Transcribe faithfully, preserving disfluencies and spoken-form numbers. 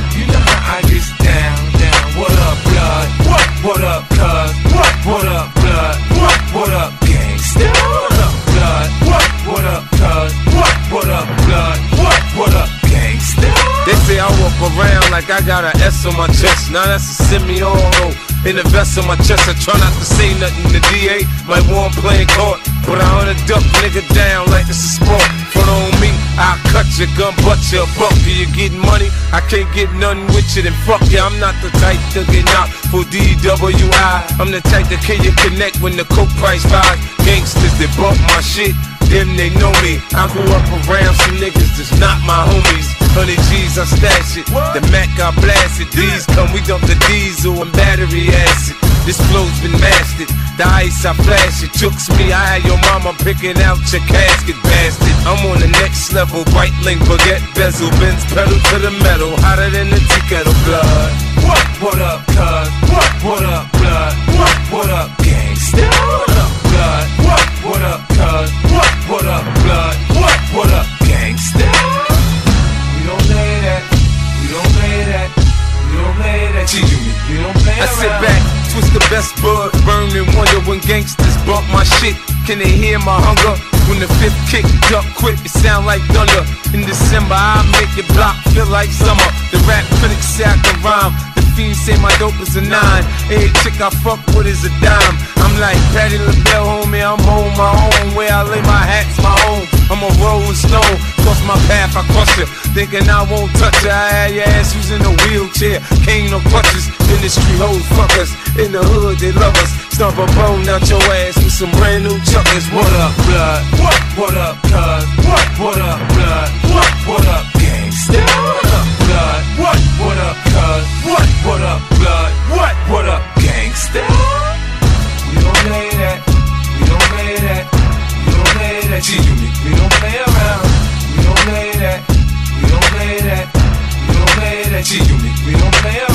You know how I get down, down. What up, blood? What? What up, cuz? What? What up, blood? What? What up, gangsta? What up, blood? What? What up, cuz? What? What up, blood? What? What up, gangsta? They say I walk around like I got an S on my chest. Now that's a semi-auto. In the vest on my chest, I try not to say nothing. The D A might want playing court, but I wanna duck nigga down like it's a sport. Front on me, I'll cut your gun, butt your buck. You getting money? I can't get nothing with you, then fuck you. I'm not the type to get knocked for D W I. I'm the type to kill you connect when the coke price rise. Gangsters that bump my shit, them they know me. I grew up around some niggas that's not my homies. Hundred G's, I stash it. The Mac, I blast it. These come, we dump the diesel and battery acid. This flow's been mastered. The ice, I flash it. Chooks me, I had your mama picking out your casket, bastard. I'm on the next level. White link, baguette, bezel, Benz pedal to the metal. Hotter than the tea kettle, blood. What? What up, cuz? What? What up, blood? What? What up, gangsta? What up, blood? What? What up, cuz? What? What up, blood? What? What up, gangsta? We don't play that. We don't play that. We don't play that. G unit. We don't play I around. sit back, twist the best bud, burn and wonder when gangsters bump my shit. Can they hear my hunger? When the fifth kick, jump quick, it sound like thunder. In December, I make it block, feel like summer. The rap critics say I can rhyme. The fiends say my dope is a nine. Every chick I fuck with is a dime. I'm like Patti LaBelle, homie, I'm on my own. Where I lay my hat's my home. I'm a rolling stone, cross my path, I crush you. Thinking I won't touch you, I had your ass who's in a wheelchair. Cane no crutches, in the street hoes fuckers. In the hood, they love us. Stomp a bone out your ass with some brand new chuckers. What up, blood? What? What up, cuz? What? What up, blood? What? What up, gangsta? What up, blood? What? What up, cuz? What? What up, blood? What? What up, gangsta? We don't play that. We don't play that. We don't play that. G unit. We don't play around. We don't play that. We don't play that. We don't play that. G unit. We don't play around.